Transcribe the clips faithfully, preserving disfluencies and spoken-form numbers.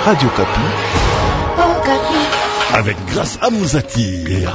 Radio Kapi. Oh, Kapi. Avec Grâce Amouzati. Léa.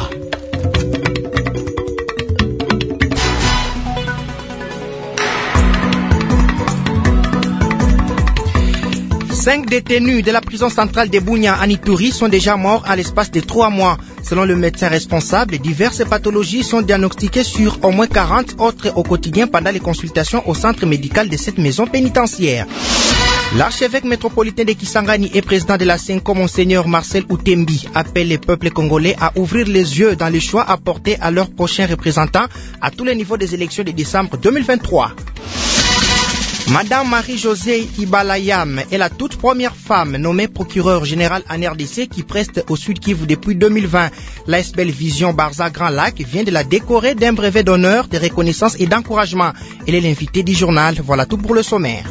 Cinq détenus de la prison centrale de Bunia à Ituri sont déjà morts à l'espace de trois mois. Selon le médecin responsable, diverses pathologies sont diagnostiquées sur au moins quarante autres au quotidien pendant les consultations au centre médical de cette maison pénitentiaire. L'archevêque métropolitain de Kisangani et président de la Senko, Monseigneur Marcel Outembi, appelle les peuples congolais à ouvrir les yeux dans les choix apportés à leurs prochains représentants à tous les niveaux des élections de décembre deux mille vingt-trois. Madame Marie-Josée Ibalayam est la toute première femme nommée procureur général en R D C qui preste au Sud Kivu depuis deux mille vingt. L'A S Belle Vision Barza Grand Lac vient de la décorer d'un brevet d'honneur, de reconnaissance et d'encouragement. Elle est l'invitée du journal. Voilà tout pour le sommaire.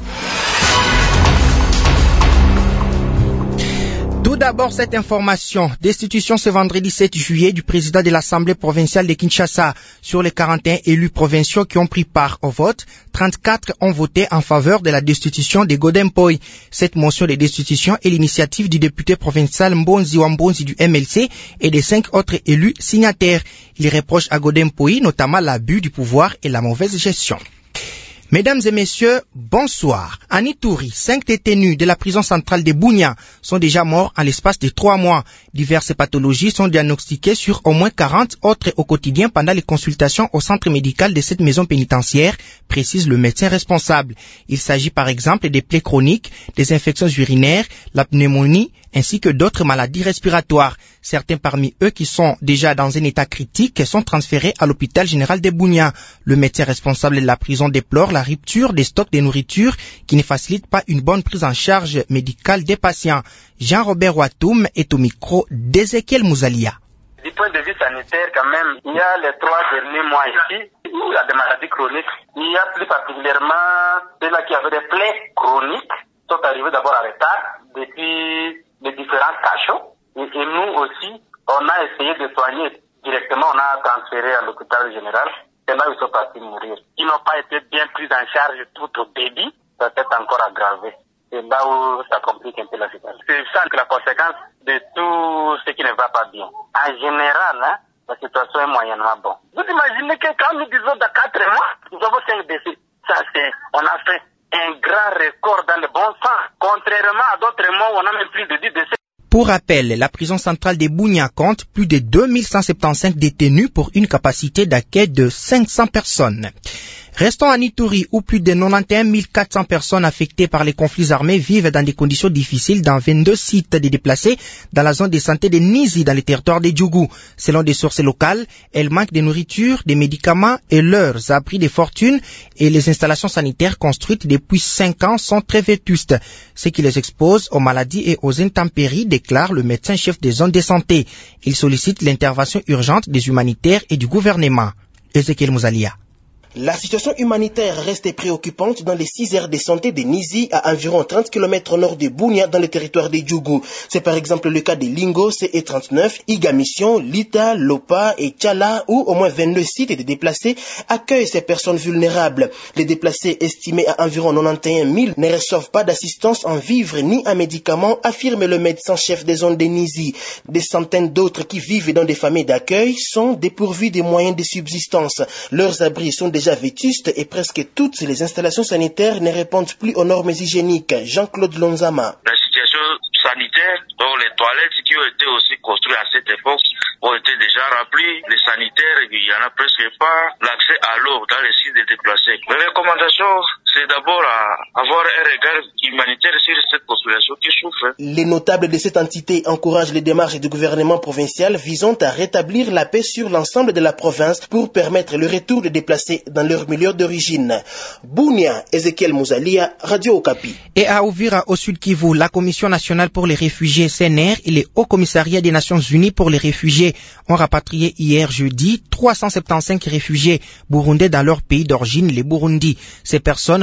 Tout d'abord, cette information. Destitution ce vendredi sept juillet du président de l'Assemblée provinciale de Kinshasa. Sur les quarante et un élus provinciaux qui ont pris part au vote, trente-quatre ont voté en faveur de la destitution de Godem Poi. Cette motion de destitution est l'initiative du député provincial Mbonzi Wambonzi du M L C et des cinq autres élus signataires. Il reproche à Godem Poi notamment l'abus du pouvoir et la mauvaise gestion. Mesdames et messieurs, bonsoir. En Ituri, cinq détenus de la prison centrale de Bunia sont déjà morts en l'espace de trois mois. Diverses pathologies sont diagnostiquées sur au moins quarante autres au quotidien pendant les consultations au centre médical de cette maison pénitentiaire, précise le médecin responsable. Il s'agit par exemple des plaies chroniques, des infections urinaires, la pneumonie, ainsi que d'autres maladies respiratoires. Certains parmi eux qui sont déjà dans un état critique sont transférés à l'hôpital général de Bunia. Le médecin responsable de la prison déplore la rupture des stocks de nourriture qui ne facilite pas une bonne prise en charge médicale des patients. Jean-Robert Watoum est au micro d'Ezekiel Mouzalia. Du point de vue sanitaire, quand même, il y a les trois derniers mois ici, il y a des maladies chroniques. Il y a plus particulièrement ceux-là qui avaient des plaies chroniques, sont arrivés d'abord en retard depuis les différents cachots. Et, et nous aussi, on a essayé de soigner directement, on a transféré à l'hôpital général. C'est là où ils sont partis mourir. Ils n'ont pas été bien pris en charge tout au début, ça s'est encore aggravé. C'est là où ça complique un peu la situation. C'est ça la conséquence de tout ce qui ne va pas bien. En général, hein, la situation est moyennement bonne. Vous imaginez que quand nous disons dans quatre mois, nous avons cinq décès. Ça c'est, on a fait un grand record dans le bon sens. Contrairement à d'autres mois où on a même plus de dix décès. Pour rappel, la prison centrale de Bunia compte plus de deux mille cent soixante-quinze détenus pour une capacité d'accueil de cinq cents personnes. Restons en Ituri où plus de quatre-vingt-onze mille quatre cents personnes affectées par les conflits armés vivent dans des conditions difficiles dans vingt-deux sites de déplacés dans la zone de santé de Nizi dans le territoire de Djougou. Selon des sources locales, elles manquent de nourriture, de médicaments et leurs abris de fortune et les installations sanitaires construites depuis cinq ans sont très vétustes, ce qui les expose aux maladies et aux intempéries, déclare le médecin-chef des zones de santé. Il sollicite l'intervention urgente des humanitaires et du gouvernement. Ezekiel Mouzalia. La situation humanitaire reste préoccupante dans les six aires de santé de Nizi à environ trente kilomètres au nord de Bunia dans le territoire de Djougou. C'est par exemple le cas de Lingo, C E trente-neuf, Iga Mission, Lita, Lopa et Tchala où au moins vingt-deux sites de déplacés accueillent ces personnes vulnérables. Les déplacés estimés à environ quatre-vingt-onze mille ne reçoivent pas d'assistance en vivres ni en médicaments, affirme le médecin-chef des zones de Nizi. Des centaines d'autres qui vivent dans des familles d'accueil sont dépourvus des moyens de subsistance. Leurs abris sont déjà vétustes et presque toutes les installations sanitaires ne répondent plus aux normes hygiéniques. Jean-Claude Lonzama. La situation sanitaire, donc les toilettes qui ont été aussi construites à cette époque ont été déjà remplies. Les sanitaires, il n'y en a presque pas. L'accès à l'eau dans les sites de déplacés. Les recommandations, c'est d'abord à avoir un regard humanitaire sur cette population qui souffre. Les notables de cette entité encouragent les démarches du gouvernement provincial visant à rétablir la paix sur l'ensemble de la province pour permettre le retour des déplacés dans leur milieu d'origine. Bunia, Ezekiel Mouzalia, Radio Okapi. Et à Uvira, au Sud Kivu, la Commission nationale pour les réfugiés C N R et le Haut Commissariat des Nations Unies pour les réfugiés ont rapatrié hier jeudi trois cent soixante-quinze réfugiés burundais dans leur pays d'origine, les Burundi. Ces personnes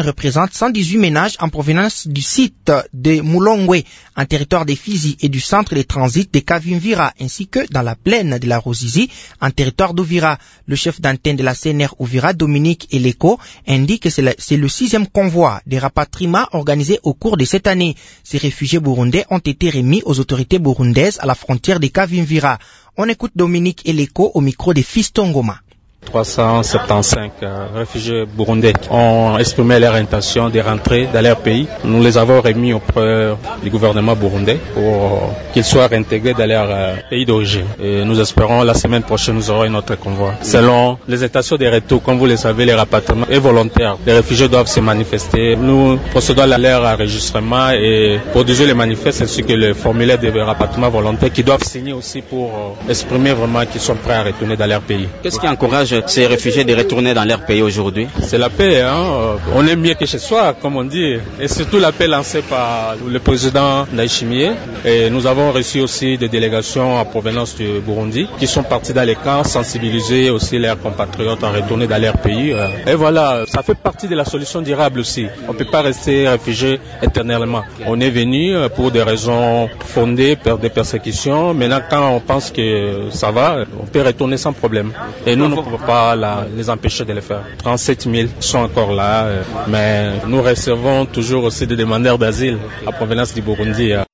représente cent dix-huit ménages en provenance du site de Moulongwe, en territoire des Fizi, et du centre de transit de Kavimvira, ainsi que dans la plaine de la Rosizi, en territoire d'Ouvira. Le chef d'antenne de la C N R Ouvira, Dominique Eleko, indique que c'est le, c'est le sixième convoi des rapatriements organisé au cours de cette année. Ces réfugiés burundais ont été remis aux autorités burundaises à la frontière de Kavimvira. On écoute Dominique Eleko au micro de Fiston Ngoma. trois cent soixante-quinze euh, réfugiés burundais ont exprimé leur intention de rentrer dans leur pays. Nous les avons remis auprès du gouvernement burundais pour qu'ils soient réintégrés dans leur euh, pays d'origine. Et nous espérons la semaine prochaine nous aurons un autre convoi. Selon les intentions de retour, comme vous le savez, les rapatriements est volontaire. Les réfugiés doivent se manifester. Nous procédons à leur enregistrement et pour déjouer les manifestes ainsi que le formulaire de rapatriement volontaire qui doivent signer aussi pour euh, exprimer vraiment qu'ils sont prêts à retourner dans leur pays. Qu'est-ce qui encourage ces réfugiés de retourner dans leur pays aujourd'hui? C'est la paix, hein. On est mieux que chez soi, comme on dit. Et surtout la paix lancée par le président Ndayishimiye. Et nous avons reçu aussi des délégations en provenance du Burundi qui sont partis dans les camps, sensibiliser aussi leurs compatriotes à retourner dans leur pays. Et voilà, ça fait partie de la solution durable aussi. On ne peut pas rester réfugié éternellement. On est venu pour des raisons fondées, pour des persécutions. Maintenant, quand on pense que ça va, on peut retourner sans problème. Et nous ne pouvons pas la, les empêcher de le faire. trente-sept mille sont encore là, euh, mais nous recevons toujours aussi des demandeurs d'asile à provenance du Burundi. Euh.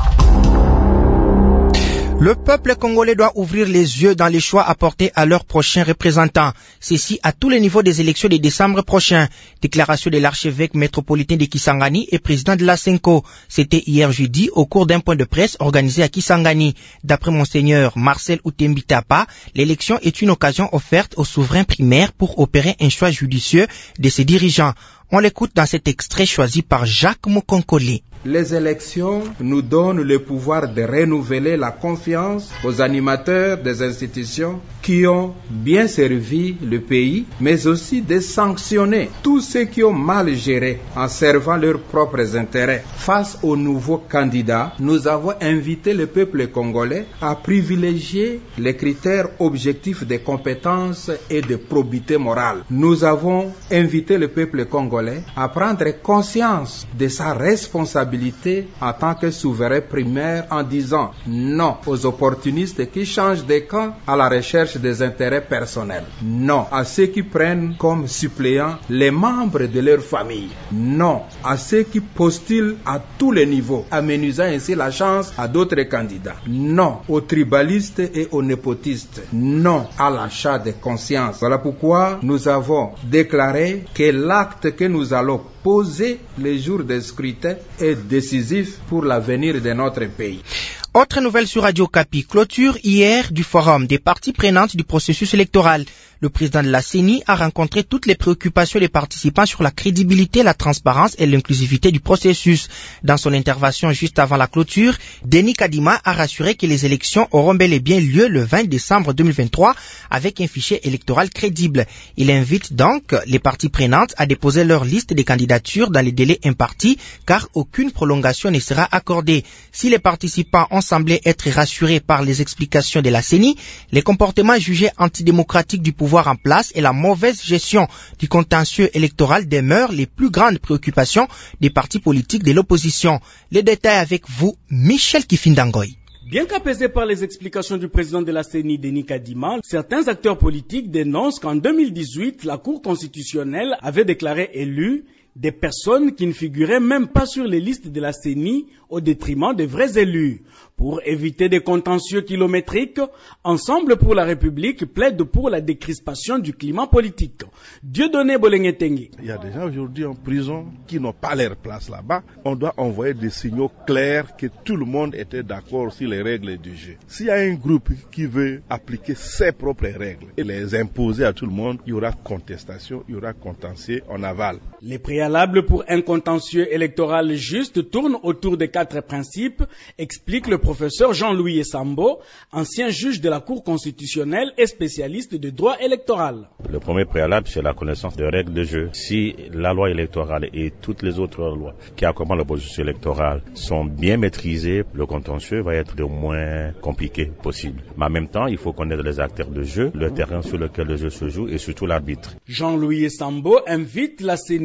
Le peuple congolais doit ouvrir les yeux dans les choix apportés à leurs prochains représentants. Ceci à tous les niveaux des élections de décembre prochain. Déclaration de l'archevêque métropolitain de Kisangani et président de la Senko. C'était hier jeudi au cours d'un point de presse organisé à Kisangani. D'après Monseigneur Marcel Outembitapa, l'élection est une occasion offerte aux souverains primaires pour opérer un choix judicieux de ses dirigeants. On l'écoute dans cet extrait choisi par Jacques Mukonkoli. Les élections nous donnent le pouvoir de renouveler la confiance aux animateurs des institutions qui ont bien servi le pays, mais aussi de sanctionner tous ceux qui ont mal géré en servant leurs propres intérêts. Face aux nouveaux candidats, nous avons invité le peuple congolais à privilégier les critères objectifs de compétences et de probité morale. Nous avons invité le peuple congolais à prendre conscience de sa responsabilité en tant que souverain primaire en disant non aux opportunistes qui changent de camp à la recherche des intérêts personnels. Non à ceux qui prennent comme suppléants les membres de leur famille. Non à ceux qui postulent à tous les niveaux, amenuisant ainsi la chance à d'autres candidats. Non aux tribalistes et aux népotistes. Non à l'achat de conscience. Voilà pourquoi nous avons déclaré que l'acte que nous allons poser les jours de scrutin est décisif pour l'avenir de notre pays. Autre nouvelle sur Radio Kapi, clôture hier du forum des parties prenantes du processus électoral. Le président de la C E N I a rencontré toutes les préoccupations des participants sur la crédibilité, la transparence et l'inclusivité du processus. Dans son intervention juste avant la clôture, Denis Kadima a rassuré que les élections auront bel et bien lieu le vingt décembre deux mille vingt-trois avec un fichier électoral crédible. Il invite donc les parties prenantes à déposer leur liste des candidatures dans les délais impartis car aucune prolongation ne sera accordée. Si les participants ont semblé être rassurés par les explications de la C E N I, les comportements jugés antidémocratiques du pouvoir en place et la mauvaise gestion du contentieux électoral demeurent les plus grandes préoccupations des partis politiques de l'opposition. Les détails avec vous, Michel Kifindangoy. Bien qu'apaisés par les explications du président de la C E N I, Denis Kadima, certains acteurs politiques dénoncent qu'en deux mille dix-huit, la Cour constitutionnelle avait déclaré élus des personnes qui ne figuraient même pas sur les listes de la C E N I au détriment des vrais élus. Pour éviter des contentieux kilométriques, Ensemble pour la République plaide pour la décrispation du climat politique. Dieudonné Bolengetengue. Il y a des gens aujourd'hui en prison qui n'ont pas leur place là-bas. On doit envoyer des signaux clairs que tout le monde était d'accord sur les règles du jeu. S'il y a un groupe qui veut appliquer ses propres règles et les imposer à tout le monde, il y aura contestation, il y aura contentieux en aval. Les préalables pour un contentieux électoral juste tournent autour de quatre principes, explique le professeur Jean-Louis Essambo, ancien juge de la Cour constitutionnelle et spécialiste de droit électoral. Le premier préalable, c'est la connaissance des règles de jeu. Si la loi électorale et toutes les autres lois qui accompagnent le processus électoral sont bien maîtrisées, le contentieux va être le moins compliqué possible. Mais en même temps, il faut connaître les acteurs de jeu, le terrain sur lequel le jeu se joue et surtout l'arbitre. Jean-Louis Essambo invite la C E N I, la société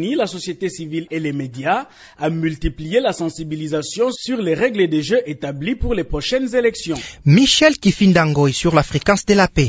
société civile et les médias à multiplier la sensibilisation sur les règles des jeux établies pour les prochaines élections. Michel Kifindango est sur la fréquence de la paix.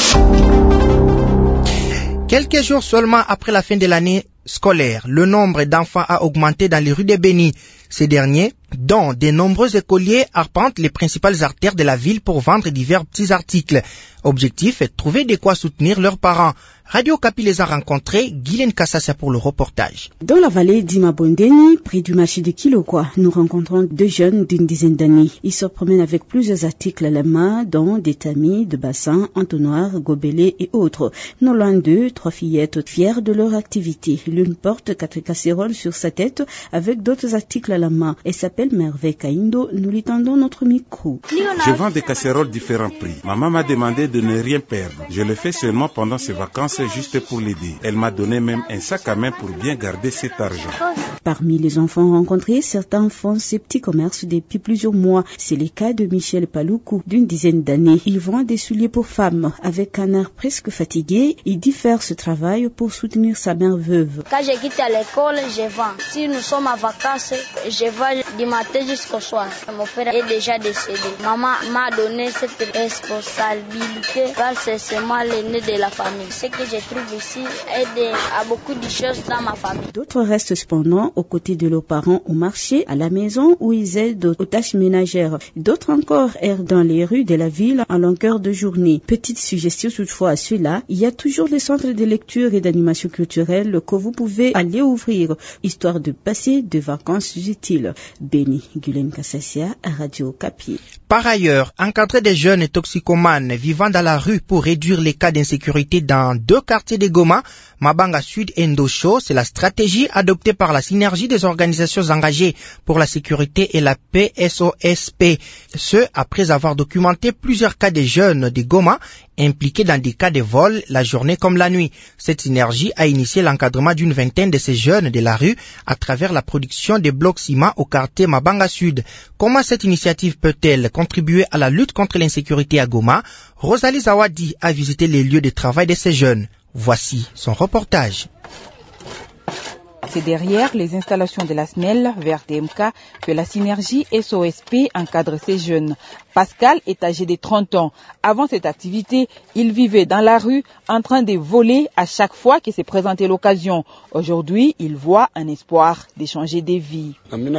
Quelques jours seulement après la fin de l'année scolaire, le nombre d'enfants a augmenté dans les rues de Béni. Ces derniers, dont de nombreux écoliers, arpentent les principales artères de la ville pour vendre divers petits articles. Objectif est de trouver de quoi soutenir leurs parents. Radio Okapi les a rencontrés, Guylaine Kassassa pour le reportage. Dans la vallée d'Imabondeni, près du marché de Kilokwa, nous rencontrons deux jeunes d'une dizaine d'années. Ils se promènent avec plusieurs articles à la main, dont des tamis, de bassins, entonnoirs, gobelets et autres. Non loin d'eux, trois fillettes fières de leur activité. L'une porte quatre casseroles sur sa tête avec d'autres articles à la main. Elle s'appelle Merveille Kaindo. Nous lui tendons notre micro. Je vends des casseroles différents prix. Maman m'a demandé de ne rien perdre. Je le fais seulement pendant ses vacances juste pour l'aider. Elle m'a donné même un sac à main pour bien garder cet argent. Parmi les enfants rencontrés, certains font ces petits commerces depuis plusieurs mois. C'est le cas de Michel Paloukou, d'une dizaine d'années. Il vend des souliers pour femmes. Avec un air presque fatigué, il dit faire ce travail pour soutenir sa mère veuve. Quand je quitte à l'école, je vends. Si nous sommes en vacances, je vends du matin jusqu'au soir. Mon père est déjà décédé. Maman m'a donné cette responsabilité parce que c'est moi l'aîné de la famille. Ce que je trouve ici aide à beaucoup de choses dans ma famille. D'autres restent cependant aux côtés de leurs parents au marché, à la maison où ils aident aux tâches ménagères. D'autres encore errent dans les rues de la ville en longueur de journée. Petite suggestion toutefois à ceux-là, il y a toujours les centres de lecture et d'animation culturelle que vous pouvez aller ouvrir, histoire de passer des vacances utiles. Béni, Guylaine Kassassia, Radio Okapi. Par ailleurs, encadrer des jeunes toxicomanes vivant dans la rue pour réduire les cas d'insécurité dans deux quartiers de Goma, Mabanga Sud et Ndosho, c'est la stratégie adoptée par la synergie des organisations engagées pour la sécurité et la paix S O S P. Ce, après avoir documenté plusieurs cas de jeunes de Goma impliqués dans des cas de vol la journée comme la nuit. Cette synergie a initié l'encadrement d'une vingtaine de ces jeunes de la rue à travers la production des blocs ciment au quartier Mabanga Sud. Comment cette initiative peut-elle contribuer à la lutte contre l'insécurité à Goma? Rosalie Zawadi a visité les lieux de travail de ces jeunes. Voici son reportage. C'est derrière les installations de la S N E L vers D M K que la synergie S O S P encadre ces jeunes. Pascal est âgé de trente ans. Avant cette activité, il vivait dans la rue en train de voler à chaque fois que s'est présentée l'occasion. Aujourd'hui, il voit un espoir d'échanger des vies.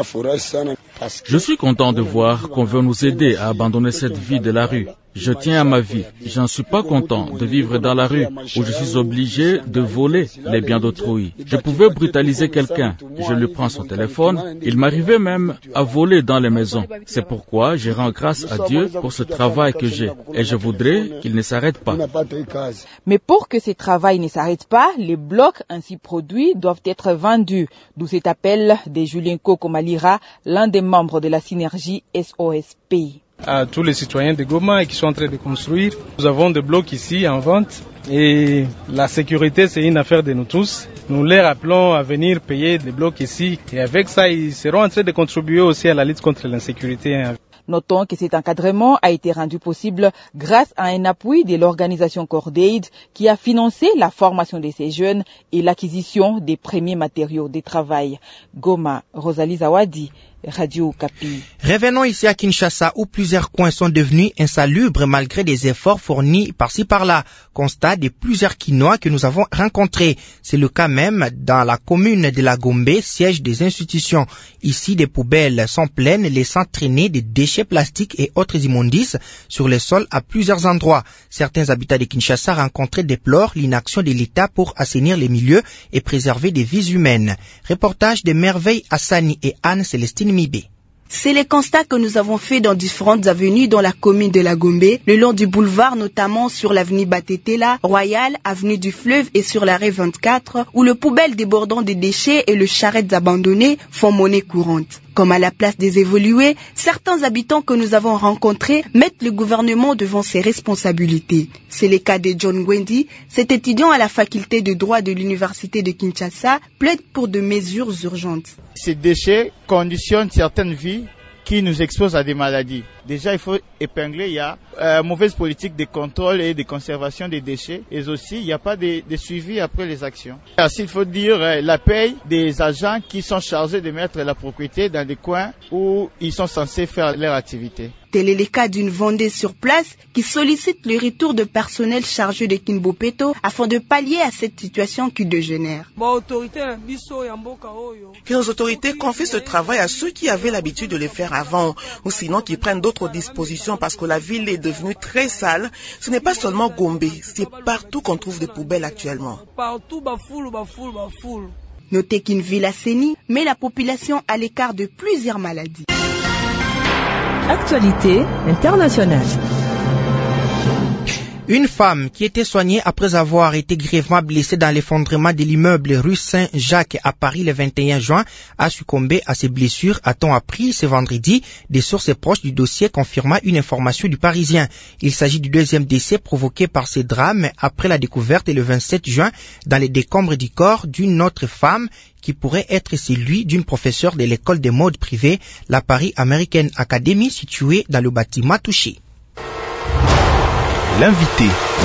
Je suis content de voir qu'on veut nous aider à abandonner cette vie de la rue. Je tiens à ma vie. Je n'en suis pas content de vivre dans la rue où je suis obligé de voler les biens d'autrui. Je pouvais brutaliser quelqu'un. Je lui prends son téléphone. Il m'arrivait même à voler dans les maisons. C'est pourquoi je rends grâce à Dieu pour ce travail que j'ai. Et je voudrais qu'il ne s'arrête pas. Mais pour que ce travail ne s'arrête pas, les blocs ainsi produits doivent être vendus. D'où cet appel de Julien Kokomalira, l'un des membres de la synergie S O S P. À tous les citoyens de Goma qui sont en train de construire. Nous avons des blocs ici en vente et la sécurité c'est une affaire de nous tous. Nous les rappelons à venir payer des blocs ici et avec ça ils seront en train de contribuer aussi à la lutte contre l'insécurité. Notons que cet encadrement a été rendu possible grâce à un appui de l'organisation Cordaid qui a financé la formation de ces jeunes et l'acquisition des premiers matériaux de travail. Goma, Rosalie Zawadi, Radio Okapi. Revenons ici à Kinshasa où plusieurs coins sont devenus insalubres malgré des efforts fournis par-ci par-là. Constat de plusieurs Kinois que nous avons rencontrés. C'est le cas même dans la commune de la Gombe, siège des institutions. Ici, des poubelles sont pleines, laissant traîner des déchets plastiques et autres immondices sur le sol à plusieurs endroits. Certains habitants de Kinshasa rencontrés déplorent l'inaction de l'État pour assainir les milieux et préserver des vies humaines. Reportage de Merveille Hassani et Anne-Célestine Mibé. C'est les constats que nous avons faits dans différentes avenues dans la commune de la Gombe, le long du boulevard, notamment sur l'avenue Batetela, Royal, avenue du Fleuve et sur l'arrêt vingt-quatre, où le poubelle débordant des déchets et le charrette abandonné font monnaie courante. Comme à la place des évolués, certains habitants que nous avons rencontrés mettent le gouvernement devant ses responsabilités. C'est le cas de John Gwendi, cet étudiant à la faculté de droit de l'université de Kinshasa, plaide pour de mesures urgentes. Ces déchets conditionnent certaines vies qui nous exposent à des maladies. Déjà, il faut épingler, il y a euh, mauvaise politique de contrôle et de conservation des déchets, et aussi il n'y a pas de, de suivi après les actions. Ainsi, il faut dire euh, la paye des agents qui sont chargés de mettre la propriété dans des coins où ils sont censés faire leur activité. Tel est le cas d'une vendée sur place qui sollicite le retour de personnel chargé de Kinbopeto afin de pallier à cette situation qui dégénère. Que les autorités confient ce travail à ceux qui avaient l'habitude de le faire avant, ou sinon qui prennent d'autres dispositions parce que la ville est devenue très sale. Ce n'est pas seulement Gombe, c'est partout qu'on trouve des poubelles actuellement. Notez qu'une ville assainie met la population à l'écart de plusieurs maladies. Actualité internationale. Une femme qui était soignée après avoir été grièvement blessée dans l'effondrement de l'immeuble rue Saint-Jacques à Paris le vingt et un juin a succombé à ses blessures, a-t-on appris ce vendredi, des sources proches du dossier confirmant une information du Parisien. Il s'agit du deuxième décès provoqué par ce drame après la découverte le vingt-sept juin dans les décombres du corps d'une autre femme qui pourrait être celui d'une professeure de l'école de mode privée, la Paris American Academy, située dans le bâtiment touché. L'invité.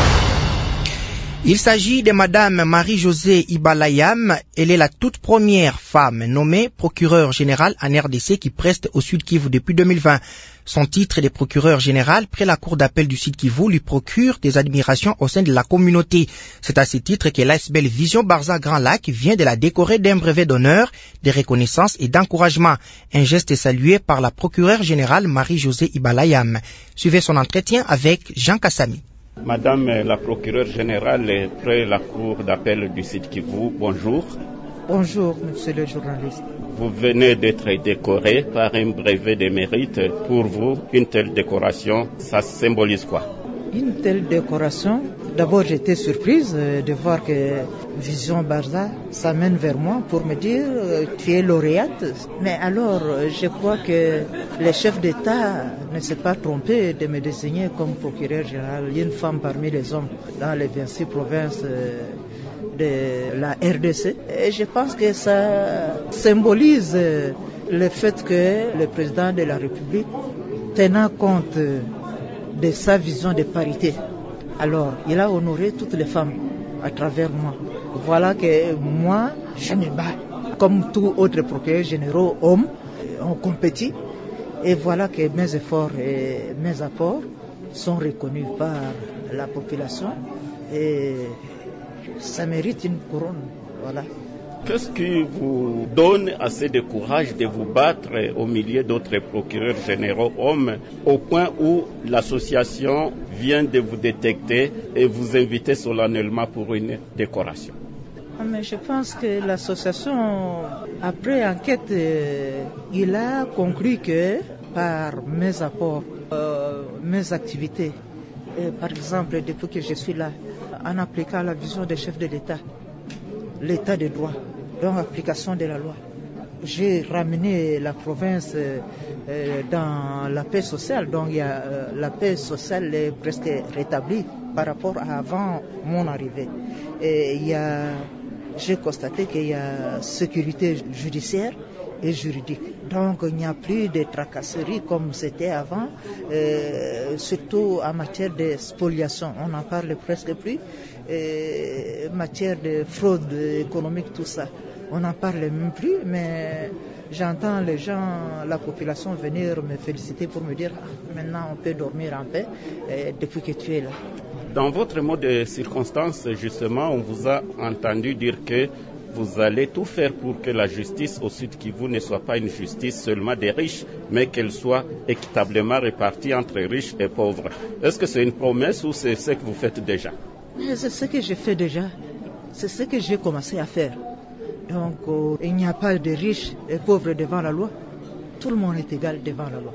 Il s'agit de Madame Marie-Josée Ibalayam. Elle est la toute première femme nommée procureure générale en R D C qui preste au Sud Kivu depuis deux mille vingt. Son titre de procureur général près la cour d'appel du Sud Kivu lui procure des admirations au sein de la communauté. C'est à ce titre que l'A S B L Vision Barza Grand Lac vient de la décorer d'un brevet d'honneur, de reconnaissance et d'encouragement. Un geste salué par la procureure générale Marie-Josée Ibalayam. Suivez son entretien avec Jean Kassami. Madame la procureure générale près la cour d'appel du Sud Kivu, bonjour. Bonjour, monsieur le journaliste. Vous venez d'être décoré par un brevet de mérite. Pour vous, une telle décoration, ça symbolise quoi? Une telle décoration, d'abord j'étais surprise de voir que Vision Barza s'amène vers moi pour me dire tu es lauréate. Mais alors je crois que le chef d'État ne s'est pas trompé de me désigner comme procureur général, une femme parmi les hommes dans les vingt-six provinces de la R D C. Et je pense que ça symbolise le fait que le président de la République, tenant compte de sa vision de parité, alors il a honoré toutes les femmes à travers moi. Voilà que moi, je me bats. Comme tout autre procureur général homme, on compétit. Et voilà que mes efforts et mes apports sont reconnus par la population. Et ça mérite une couronne. Voilà. Qu'est-ce qui vous donne assez de courage de vous battre au milieu d'autres procureurs généraux hommes au point où l'association vient de vous détecter et vous inviter solennellement pour une décoration? Mais je pense que l'association, après enquête, euh, il a conclu que par mes apports, euh, mes activités, et par exemple depuis que je suis là, en appliquant la vision des chefs de l'État, l'État de droit, donc application de la loi. J'ai ramené la province euh, dans la paix sociale, donc il y a, euh, la paix sociale est presque rétablie par rapport à avant mon arrivée. Et il y a, j'ai constaté qu'il y a sécurité judiciaire et juridique. Donc il n'y a plus de tracasseries comme c'était avant, euh, surtout en matière de spoliation. On n'en parle presque plus. En matière de fraude économique, tout ça, on n'en parle même plus, mais j'entends les gens, la population venir me féliciter pour me dire ah, maintenant on peut dormir en paix euh, depuis que tu es là. Dans votre mot de circonstance, justement, on vous a entendu dire que vous allez tout faire pour que la justice au Sud Kivu ne soit pas une justice seulement des riches, mais qu'elle soit équitablement répartie entre riches et pauvres. Est-ce que c'est une promesse ou c'est ce que vous faites déjà? C'est ce que j'ai fait déjà. C'est ce que j'ai commencé à faire. Donc, euh, il n'y a pas de riches et pauvres devant la loi. Tout le monde est égal devant la loi.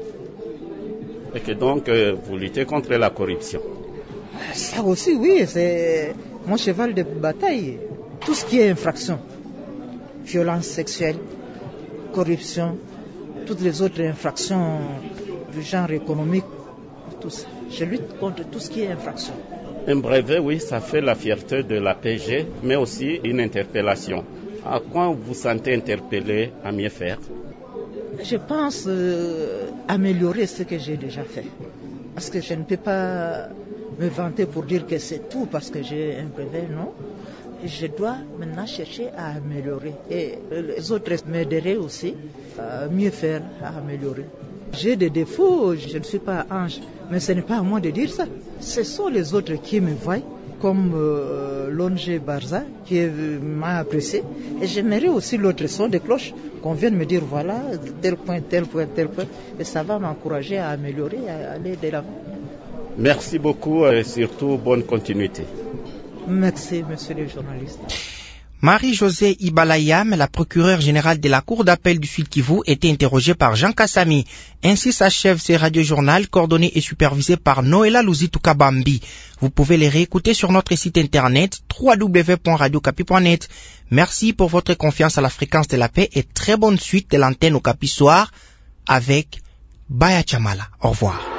Et que donc, euh, vous luttez contre la corruption? Ça aussi, oui, c'est mon cheval de bataille. Tout ce qui est infraction, violence sexuelle, corruption, toutes les autres infractions du genre économique, tout ça. Je lutte contre tout ce qui est infraction. Un brevet, oui, ça fait la fierté de la P G, mais aussi une interpellation. À quoi vous vous sentez interpellé à mieux faire? Je pense euh, améliorer ce que j'ai déjà fait. Parce que je ne peux pas me vanter pour dire que c'est tout parce que j'ai un brevet, non. Je dois maintenant chercher à améliorer. Et les autres m'aideraient aussi à mieux faire, à améliorer. J'ai des défauts, je ne suis pas ange, mais ce n'est pas à moi de dire ça. Ce sont les autres qui me voient, comme euh, l'O N G Barza, qui m'a apprécié. Et j'aimerais aussi l'autre son de cloche, qu'on vienne me dire voilà, tel point, tel point, tel point. Et ça va m'encourager à améliorer, à aller de l'avant. Merci beaucoup et surtout bonne continuité. Merci, monsieur le journaliste. Marie-Josée Ibalayam, la procureure générale de la Cour d'appel du Sud Kivu, était interrogée par Jean Kassami. Ainsi s'achève ce radiojournal coordonné et supervisé par Noëlla Luzitukabambi. Vous pouvez les réécouter sur notre site internet w w w point radio kapi point net. Merci pour votre confiance à la fréquence de la paix et très bonne suite de l'antenne au Kapi Soir avec Baya Chamala. Au revoir.